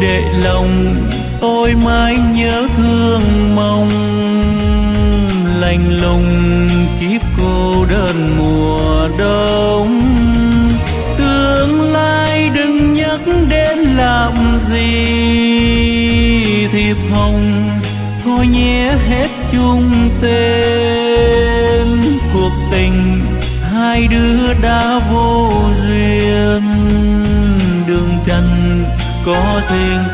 để lòng tôi mãi nhớ thương mong. Lạnh lùng kiếp cô đơn mùa đông, tương lai đừng nhắc đến làm gì. Thiệp hồng thôi nhé hết chung tên, cuộc tình hai đứa đã vô duyên. Đường trần có thêm